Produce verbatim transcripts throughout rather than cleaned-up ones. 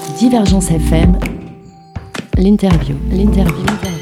Divergence F M, l'interview, l'interview.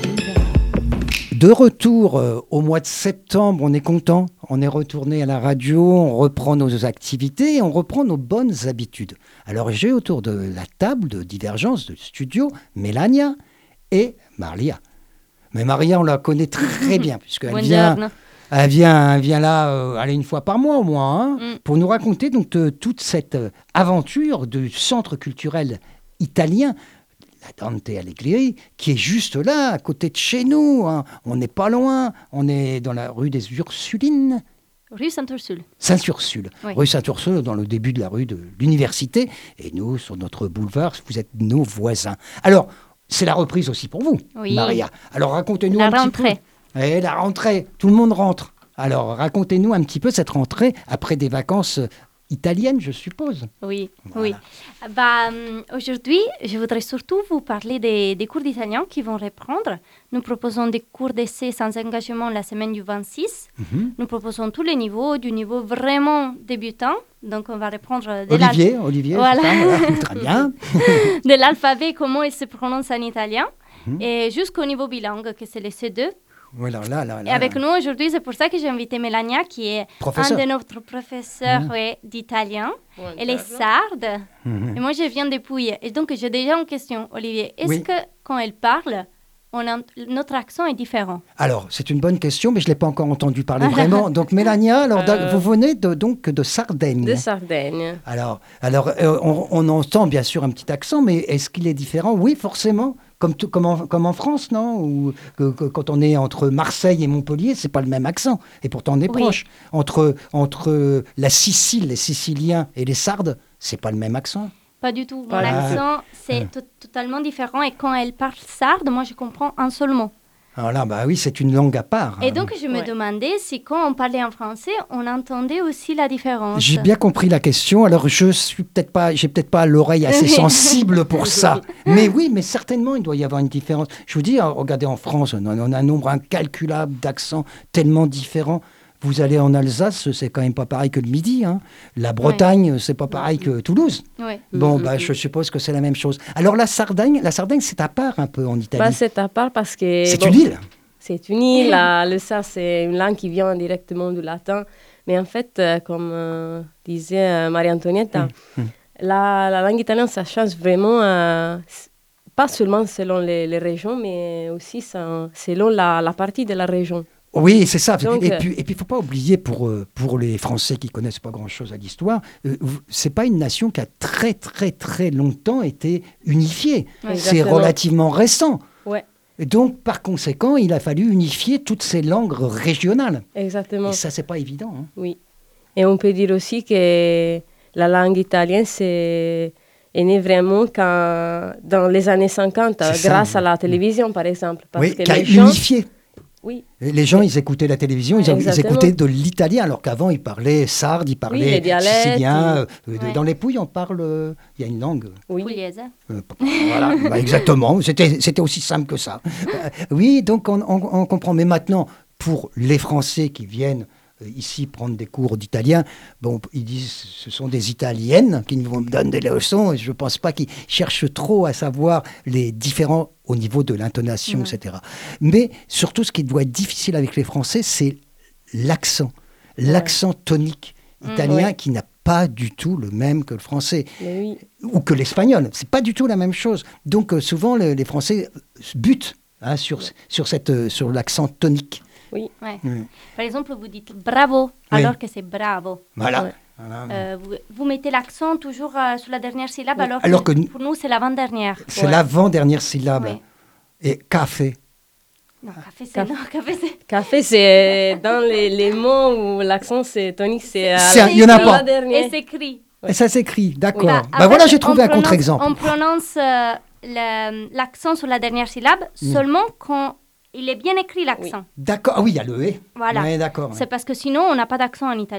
De retour euh, au mois de septembre, on est content, on est retourné à la radio, on reprend nos activités, on reprend nos bonnes habitudes. Alors j'ai autour de la table de Divergence, de studio, Mélania et Maria. Mais Maria, on la connaît très bien, puisqu'elle vient, elle vient, elle vient là euh, allez, une fois par mois au moins, hein, mm. pour nous raconter donc, de, toute cette euh, aventure du centre culturel italien, la Dante Alighieri, qui est juste là, à côté de chez nous. Hein. On n'est pas loin, on est dans la rue des Ursulines. Rue Sainte-Ursule. Sainte-Ursule. Oui. Rue Sainte-Ursule, dans le début de la rue de l'université. Et nous, sur notre boulevard, vous êtes nos voisins. Alors, c'est la reprise aussi pour vous, oui. Maria. Alors, racontez-nous la un rentrée. petit peu. Et la rentrée, tout le monde rentre. Alors, racontez-nous un petit peu cette rentrée après des vacances italienne, je suppose. Oui, voilà. oui. Bah, aujourd'hui, je voudrais surtout vous parler des, des cours d'italien qui vont reprendre. Nous proposons des cours d'essai sans engagement la semaine du vingt-six. Mm-hmm. Nous proposons tous les niveaux, du niveau vraiment débutant. Donc, on va reprendre... De Olivier, l'al... Olivier, voilà. Ça, voilà. Très bien. De l'alphabet, comment il se prononce en italien, mm-hmm. et jusqu'au niveau bilingue, que c'est le C deux. Voilà, là, là, là, et avec là. Nous aujourd'hui, c'est pour ça que j'ai invité Mélania, qui est professeur. un de notre professeurs mmh. ouais, d'italien. Ouais, elle est sarde. Mmh. Et moi, je viens de Pouilly. Et donc, j'ai déjà une question, Olivier. Est-ce oui. que quand elle parle, on a, notre accent est différent? Alors, c'est une bonne question, mais je ne l'ai pas encore entendu parler vraiment. Donc, Mélania, alors, euh... vous venez de, donc de Sardaigne. De Sardaigne. Alors, alors euh, on, on entend bien sûr un petit accent, mais est-ce qu'il est différent? Oui, forcément. Comme, tout, comme, en, comme en France, non? Ou que, que, quand on est entre Marseille et Montpellier, c'est pas le même accent. Et pourtant, on est oui. proche. Entre, entre la Sicile, les Siciliens et les Sardes, c'est pas le même accent. Pas du tout. Mon ah. accent, c'est ah. t- totalement différent. Et quand elle parle sarde, moi, je comprends un seul mot. Alors là, bah oui, c'est une langue à part. Et donc, je me ouais. demandais si quand on parlait en français, on entendait aussi la différence. J'ai bien compris la question. Alors, je suis peut-être pas, j'ai peut-être pas l'oreille assez sensible pour ça. Mais oui, mais certainement, il doit y avoir une différence. Je vous dis, regardez en France, on a un nombre incalculable d'accents tellement différents. Vous allez en Alsace, c'est quand même pas pareil que le Midi. Hein. La Bretagne, ouais. c'est pas pareil que Toulouse. Ouais. Bon, bah, je suppose que c'est la même chose. Alors la Sardaigne, la Sardaigne, c'est à part un peu en Italie. Bah, c'est à part parce que... C'est bon, une île. C'est une île. La, le sarde, c'est une langue qui vient directement du latin. Mais en fait, euh, comme euh, disait euh, Maria-Antonietta, mmh. Mmh. La, la langue italienne, ça change vraiment, euh, pas seulement selon les, les régions, mais aussi ça, selon la, la partie de la région. Oui, c'est ça. Donc, et puis, et puis, il ne faut pas oublier, pour, pour les Français qui ne connaissent pas grand-chose à l'histoire, euh, ce n'est pas une nation qui a très, très, très longtemps été unifiée. Ouais, c'est relativement récent. Ouais. Et donc, par conséquent, il a fallu unifier toutes ces langues régionales. Exactement. Et ça, ce n'est pas évident. Hein. Oui. Et on peut dire aussi que la langue italienne, c'est... est née vraiment quand, dans les années cinquante, c'est grâce ça, à la télévision, par exemple. Parce oui, que qui a gens... unifié. Oui. Les gens, ils écoutaient la télévision, ils, ils écoutaient de l'italien, alors qu'avant, ils parlaient sarde, ils parlaient oui, sicilien. Et... Euh, ouais. Dans les Pouilles, on parle... Il euh, y a une langue. Oui. Pugliese. Euh, voilà, bah, exactement. C'était, c'était aussi simple que ça. Euh, oui, donc on, on, on comprend. Mais maintenant, pour les Français qui viennent euh, ici prendre des cours d'italien, bon, ils disent ce sont des Italiennes qui nous donnent des leçons, et je ne pense pas qu'ils cherchent trop à savoir les différents au niveau de l'intonation, mmh. et cetera. Mais surtout, ce qui doit être difficile avec les Français, c'est l'accent, ouais. l'accent tonique italien mmh, ouais. qui n'a pas du tout le même que le français, oui. ou que l'espagnol. C'est pas du tout la même chose. Donc euh, souvent, le, les Français butent hein, sur, ouais. sur, cette, euh, sur l'accent tonique. Oui. Ouais. Mmh. Par exemple, vous dites bravo, oui. alors que c'est bravo. Voilà. Ouais. Euh, vous, vous mettez l'accent toujours euh, sur la dernière syllabe, alors, alors que, que pour nous, c'est l'avant-dernière. C'est ouais. Ouais. l'avant-dernière syllabe. Et café. Non, café, c'est... Caf... Non, café, c'est... Café, c'est dans les, les mots où l'accent c'est tonique, c'est... Il n'y en a pas. Et s'écrit. Ouais. Et ça s'écrit, d'accord. Oui. Bah, bah voilà, j'ai trouvé un prononce, contre-exemple. On prononce euh, le, l'accent sur la dernière syllabe mmh. seulement quand il est bien écrit, l'accent. Oui. D'accord, ah oui, il y a le « et ». Voilà. Ouais, d'accord. C'est ouais. parce que sinon, on n'a pas d'accent en Italie.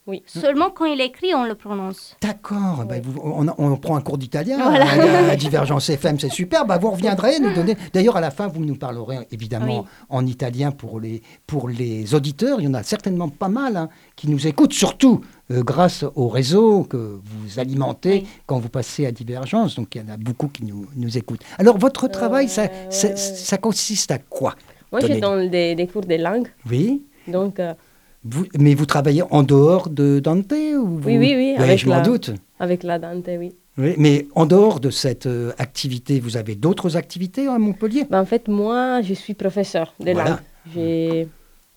Oui. Seulement quand il écrit, on le prononce. D'accord. Oui. Bah, vous- on, on prend un cours d'italien Voilà. à, à Divergence F M, c'est super. Bah, vous reviendrez nous donner. D'ailleurs, à la fin, vous nous parlerez évidemment Oui. en italien pour les, pour les auditeurs. Il y en a certainement pas mal hein, qui nous écoutent, surtout euh, grâce au réseau que vous alimentez Oui. quand vous passez à Divergence. Donc, il y en a beaucoup qui nous, nous écoutent. Alors, votre travail, ça, ouais, ça, ouais. ça consiste à quoi? Moi, je Donnez- donne des, des cours de langue. Oui. Donc, euh, Vous, mais vous travaillez en dehors de Dante ou vous... Oui, oui, oui, Ouais, avec je m'en la- doute. avec la Dante, oui. Oui, mais en dehors de cette euh, activité, vous avez d'autres activités à Montpellier? Ben, en fait, moi, je suis professeur de Voilà. langue. J'ai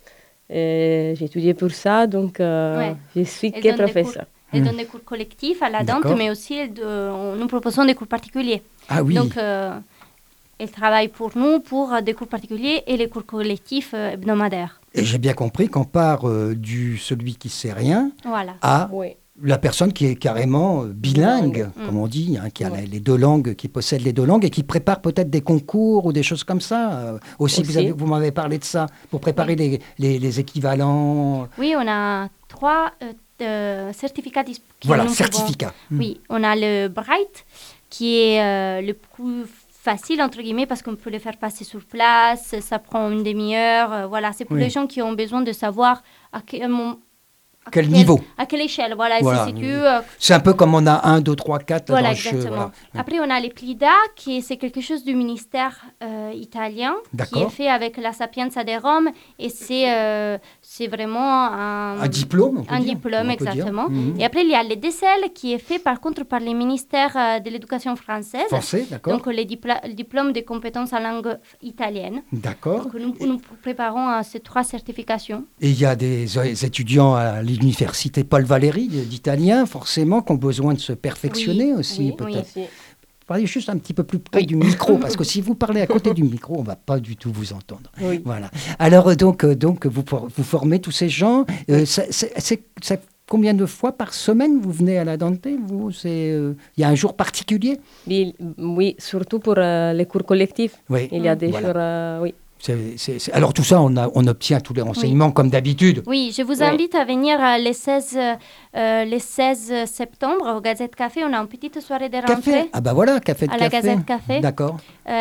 euh, j'ai étudié pour ça, donc euh, Ouais. je suis Elle que donne des professeur. Elle Hmm. donne des cours collectifs à la Dante, D'accord. mais aussi elle de- on- nous proposons des cours particuliers. Ah oui, Donc, euh, elle travaille pour nous pour euh, des cours particuliers et les cours collectifs euh, hebdomadaires. et j'ai bien compris qu'on part euh, du celui qui sait rien Voilà. à Oui. la personne qui est carrément euh, bilingue, Bilingue. comme on dit, hein, qui a Ouais. les- les deux langues, qui possède les deux langues et qui prépare peut-être des concours ou des choses comme ça. euh, aussi, vous, Aussi. avez- vous m'avez parlé de ça, pour préparer les, les- les équivalents. Oui, on a trois euh, euh, certificats dis- qui Voilà, nous pouvons- certificat. Hmm. Oui, on a le Bright, qui est euh, le plus facile, entre guillemets, parce qu'on peut le faire passer sur place, ça prend une demi-heure. euh, voilà, c'est pour Oui. les gens qui ont besoin de savoir à quel moment... à Quel niveau? À quelle échelle, voilà, elle Voilà, se situe. oui. euh, C'est un peu comme on a un, deux, trois, quatre Voilà, dans le jeu. exactement. Voilà. Après, on a les Plida, qui est- c'est quelque chose du ministère euh, italien, qui D'accord. est fait avec la Sapienza de Rome, et c'est euh, c'est vraiment un, Un diplôme, on peut un dire, diplôme, on peut dire. exactement. Mhm. Et après, il y a les D C L, qui est fait par contre par les ministères euh, de l'éducation française, Français, d'accord. donc les dipla- le diplôme de compétences en langue italienne. D'accord. Donc, nous, nous préparons à ces trois certifications. Et il y a des euh, étudiants à l'université Paul Valéry d'italien, forcément, qui ont besoin de se perfectionner aussi, oui, peut-être. Oui. Parlez juste un petit peu plus près du micro, parce que si vous parlez à côté du micro, on ne va pas du tout vous entendre. Oui. Voilà. Alors, euh, donc, euh, donc vous, for- vous formez tous ces gens. Euh, ça- c'est- c'est- ça- combien de fois par semaine vous venez à la Dante vous, c'est, euh, il y a un jour particulier? Oui, oui, surtout pour euh, les cours collectifs. Oui. Il y a des Voilà. jours, euh, oui. C'est- c'est- c'est- Alors, tout ça, on, a- on obtient tous les renseignements comme d'habitude. Oui, je vous Oui. invite à venir euh, les, seize, euh, les seize septembre au Gazette Café. On a une petite soirée de rentrée. Café. Ah, bah voilà, café de À la café. Gazette Café. D'accord.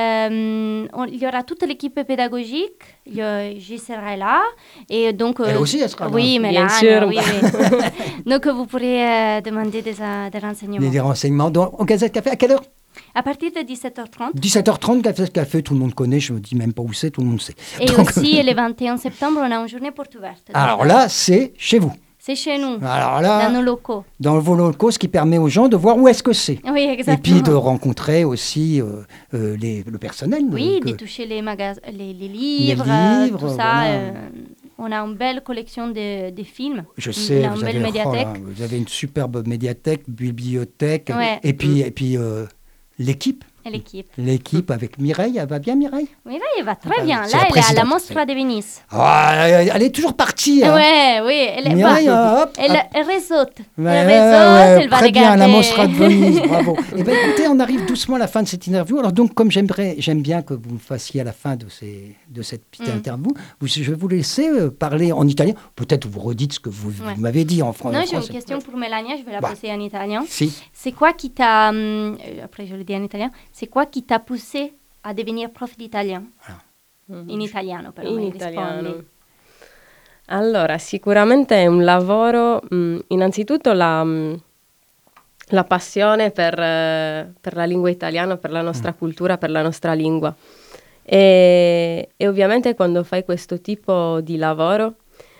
Euh, on- il y aura toute l'équipe pédagogique. Il y a- J'y serai là. Et donc, Elle euh, aussi, elle sera là. Oui, mais Bien là, sûr. oui, oui. Donc, vous pourrez euh, demander des, euh, des renseignements. Des, des renseignements. Donc, au Gazette Café, à quelle heure? À partir de dix-sept heures trente. dix-sept heures trente, Gazette Café, tout le monde connaît, je me dis même pas où c'est, tout le monde sait. Et Donc- aussi, le vingt et un septembre, on a une journée porte ouverte. Alors Donc, là, c'est chez vous. c'est chez nous, Alors là, dans nos locaux. dans vos locaux, ce qui permet aux gens de voir où est-ce que c'est. Oui, Et exactement. puis de rencontrer aussi euh, euh, les, le personnel. Oui, euh, que- de toucher les, magas- les, les livres, livres, euh, tout ça. voilà. euh, on a une belle collection de, de films. Je On sais, a vous une belle avez, oh médiathèque. là, vous avez une superbe médiathèque, bibliothèque, Ouais. et puis, et puis euh, l'équipe, Et l'équipe. l'équipe avec Mireille, elle va bien Mireille? Oui, là, il va très Ah, bien. c'est Là, la elle est à la présidente. Mostra de Venise. Ah, elle elle est toujours partie. Hein. Ouais, oui. Elle, est, Mireille, bah, hop, elle, hop. elle réseaute. Ouais, elle ouais, réseaute, ouais, elle va très bien, regarder. la Mostra de Venise, bravo. Eh bien, écoutez, on arrive doucement à la fin de cette interview. Alors donc, comme j'aimerais, j'aime bien que vous me fassiez à la fin de, ces, de cette petite Mm. interview, vous, je vais vous laisser euh, parler en italien. Peut-être vous redites ce que vous, vous Ouais. m'avez dit en fran- Non, en j'ai une français. question pour Mélania, je vais la Bah. poser en italien. Si. C'est quoi qui t'a, hum, euh, après je le dis en italien, c'est quoi qui t'a poussé à devenir prof d'italien? In italiano però, In mi italiano. rispondi. Allora, sicuramente è un lavoro, mh, innanzitutto la, mh, la passione per, eh, per la lingua italiana, per la nostra cultura, per la nostra lingua. E, e ovviamente quando fai questo tipo di lavoro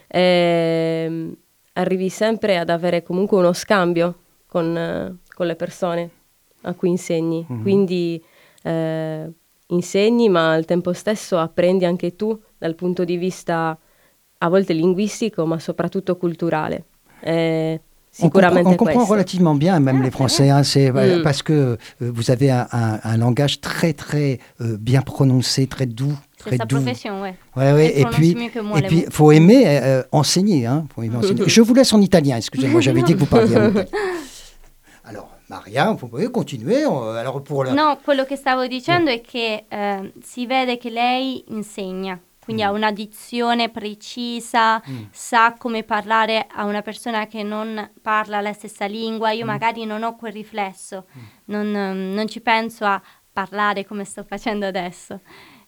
ehm, arrivi sempre ad avere comunque uno scambio con, eh, con le persone a cui insegni. Mhm. Quindi eh, insegni, ma al tempo stesso apprendi anche tu dal punto di vista a volte linguistico, ma soprattutto culturale. Eh, On comprend, sicuramente on comprend questo. relativement bien, même Ah, les très Français, hein, c'est, Mm. parce que euh, vous avez un, un- un langage très, très euh, bien prononcé, très doux. C'est Très sa doux. profession, ouais. Ouais, ouais, Elle et prononce puis, mieux que moi et les puis, mots. faut aimer euh, enseigner, hein, faut aimer enseigner. Je vous laisse en italien, excusez-moi, j'avais dit que vous parliez en italien. Alors, Maria, vous pouvez continuer. on- Alors, pour la... No, quello che stavo dicendo è che eh, si vede che lei insegna quindi mm. ha una dizione precisa, mm. sa come parlare a una persona che non parla la stessa lingua. Io mm. magari non ho quel riflesso, mm. non, um, non ci penso a parlare come sto facendo adesso.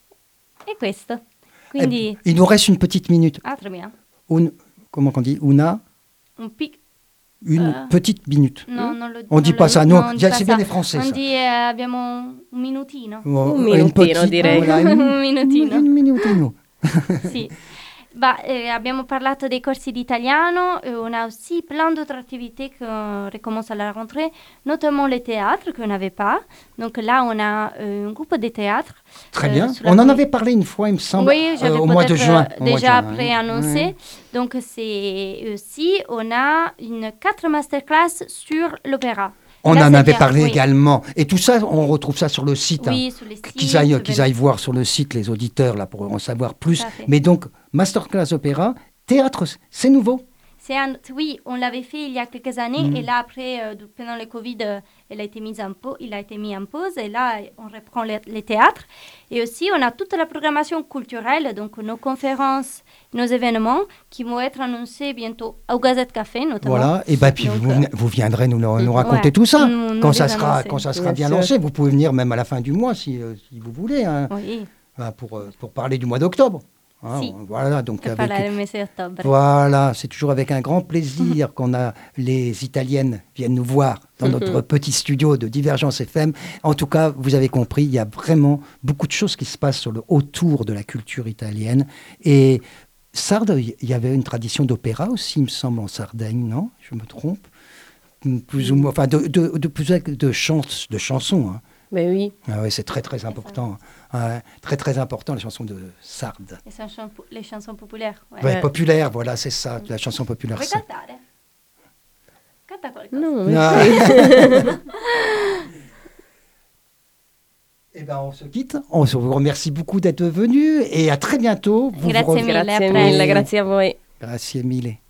E questo. Quindi... Eh, il nous reste une petite minute. Ah, très bien. Un, comment on dit? Una? Un pic... Une uh, petite minute. No, non lo, on ne dit pas ça, non, non, c'est bien les Français. On ça. dit eh, abbiamo un minutino. Oh, un minutino, petite, direi. Voilà, un, un minutino. Un minutino. Sì. Bah, eh, abbiamo parlato dei corsi di italiano, et on a aussi plein d'autres activités qu'on recommence à la rentrée, notamment les théâtres qu'on n'avait pas. Donc là, on a euh, un groupe de théâtre. Très euh, bien. On en avait parlé une fois, il me semble, oui, euh, au mois de juin. Déjà mois de juin, préannoncé. Oui. Donc c'est aussi, on a une quatre masterclass sur l'opéra. On Là, en avait bien, parlé oui. également. Et tout ça, on retrouve ça sur le site. Oui, hein. sur les sites. Qu'ils aillent, qu'ils aillent voir sur le site, les auditeurs, là, pour en savoir plus. Mais donc, masterclass opéra, théâtre, c'est nouveau. C'est un, oui, on l'avait fait il y a quelques années. Mm. Et là, après, euh, pendant le Covid, euh, elle a été mise en pause, il a été mis en pause. Et là, on reprend les, les théâtres. Et aussi, on a toute la programmation culturelle, donc nos conférences, nos événements qui vont être annoncés bientôt au Gazette Café, notamment. Voilà, et bah, puis donc, vous, vous viendrez nous, nous raconter ouais, tout ça. Nous, nous quand, ça sera, quand ça sera bien, bien lancé. Vous pouvez venir même à la fin du mois si, euh, si vous voulez, hein, oui. bah, pour, euh, pour parler du mois d'octobre. Hein, si. Voilà, donc avec, octobre. Voilà, c'est toujours avec un grand plaisir mmh. qu'on a les Italiennes viennent nous voir dans mmh. notre petit studio de Divergence F M. En tout cas, vous avez compris, il y a vraiment beaucoup de choses qui se passent sur le, autour de la culture italienne. Et Sardes, il y avait une tradition d'opéra aussi, il me semble, en Sardaigne, non? Je me trompe? Plus ou moins, enfin, de, de, de, plus de, de, chans, de chansons. Hein. Mais oui. Ah ouais, c'est très très important. Ouais, très très important, les chansons de Sardes. Les chansons, les chansons populaires. Ouais. Ouais, populaires, voilà, c'est ça, la chanson populaire. Puoi cantare? Canta qualcosa. Non, mais Eh bien, on se quitte. On vous remercie beaucoup d'être venus et à très bientôt. Vous grazie vous mille. Grazie mille, grazie a voi. Grazie mille.